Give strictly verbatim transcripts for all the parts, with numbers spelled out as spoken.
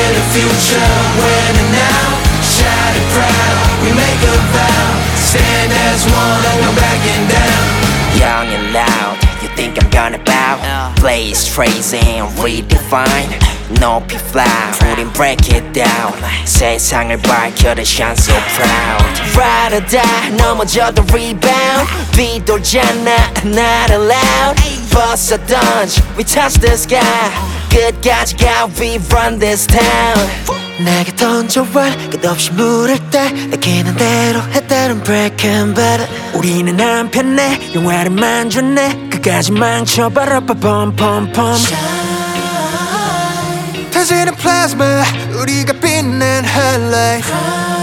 We're the future, we're the now. Shout it proud, we make a vow. Stand as one, no backing down. Young and loud, you think I'm gonna bow? Blaze, trace and redefine. 높이 fly, 우린 break it down. 세상을 밝혀 the shine so proud. Ride or die, 넘어져도 rebound. 뒤돌잖아, not allowed. Bust or dodge, we touch the sky. 끝까지 가, we run this town. 내게 던져와 끝없이 물을 때 느끼는 대로 했다는 break and butter. 우리는 한편에 영화를 만들어내 끝까지 망쳐봐라 펌펌펌. 터지는 플라즈마 우리가 빛낸 highlight.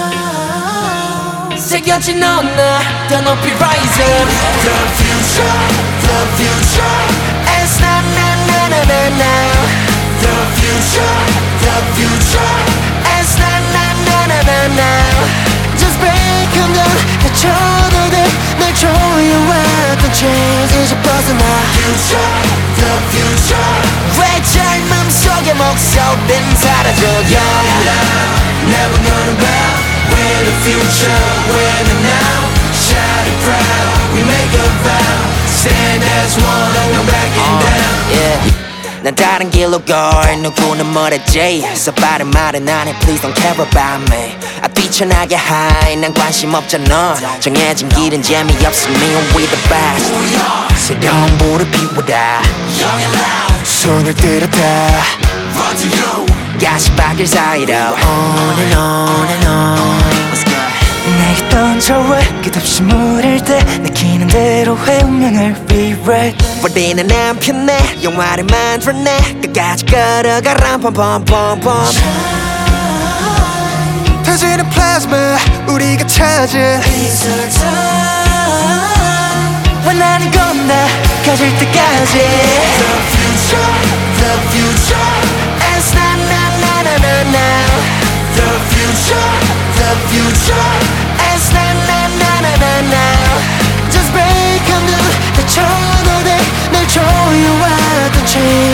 새겨진 너나 더 높이 rise up. The future, the future. It's not now, now, now, now, now. The future, the future. It's not now, now, now, now, now. Just break them down 해쳐도 돼날 조여왔던 chains 이제 벗어나. Future, the future. 왜 젊음 속에 목소리는 사라져. Young and loud, never gonna bow. We're the future, we're the now. Shout it proud, we make a vow. Stand as one, no backing down. Yeah. 난 다른 길로 걸 누구는 뭐랬지. So 빠른 말은 안 해, please don't care about me. 아 뛰쳐나게 high, 난 관심 없잖아. 정해진 길은 재미없으면 we the best. 새로운 불을 피우다 Young and loud, 손을 들었다 run to you. 가시밭길 사이로 On and on and on. 내게 던져와 끝없이 물을 때 느끼는 대로 해 운명을 rewrite. 우리는 한편에 영화를 만들어내 끝까지 걸어가라 펌펌펌펌. 터지는 플라즈마 우리가 찾은 It's our time. 원하는 건 나 가질 때까지. The future, the future. It's not now, now, now, now, now. The future, the future. It's not now, now, now, now, now. Just break them down 해쳐도 돼날 조여왔던 chains